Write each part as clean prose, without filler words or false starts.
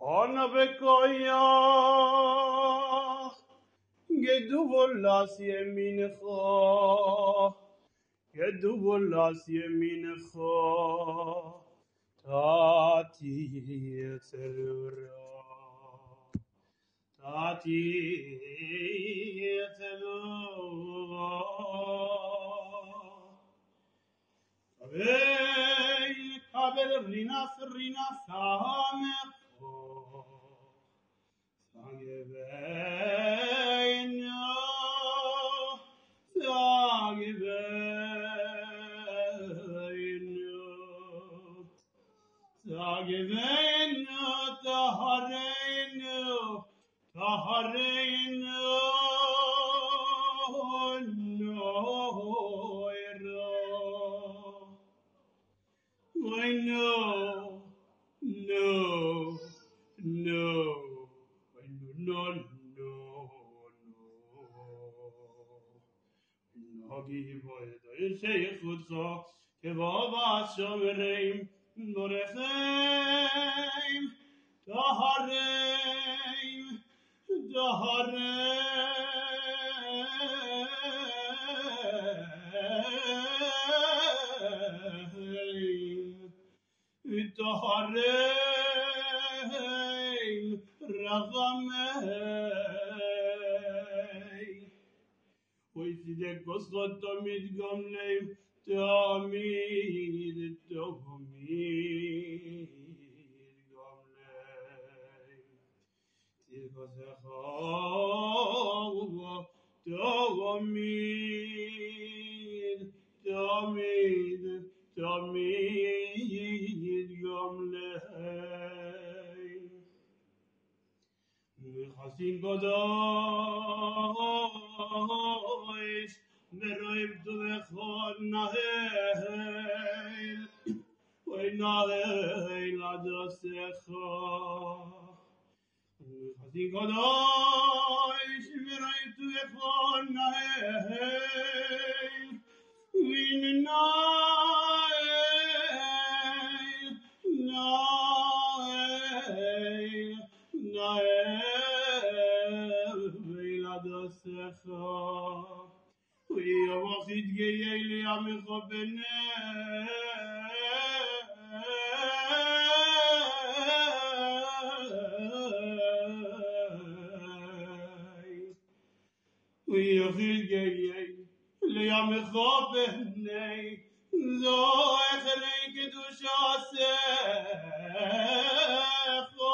Ona bekoyach, geduvolas yemincha, geduvolas yemincha, tati etzerura, tati etzerura. Kabel rinas samecho, Sageveinu, tahareinu, Oiside kosot tamid gamleim, tamid gamleim. Tirgosecha tamid, tamid gamleim. Chasin Kodosh, Meroim Tuvechon Nahel, Oy Nahel Adosecha. Chasin Kodosh, Meroim Tuvechon Nahel, Vin Nahel, Nahel, Nahel, Veladosecha. V'yavachid geyei li'amecha b'nei. V'yavachid geyei li'amecha b'nei. Zoech elei kedushasecha.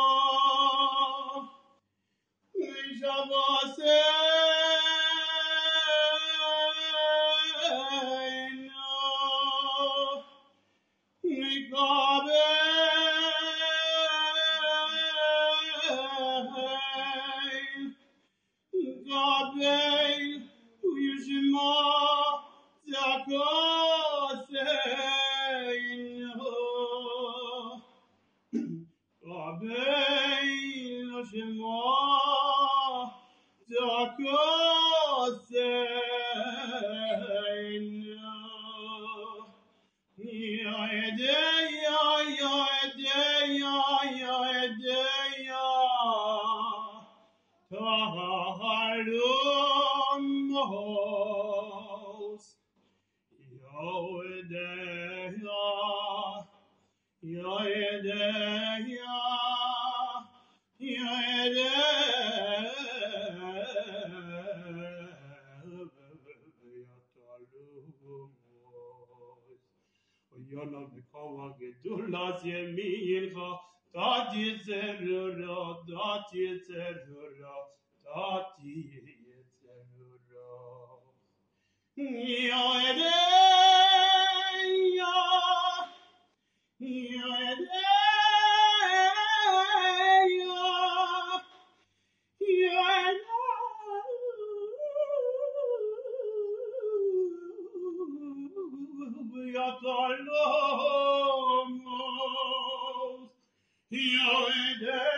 Yona mekova gedulas yemincha, tati tzerura, tati tzerura, tati tzerura. Yoedeya, yoedeya, yoedeya.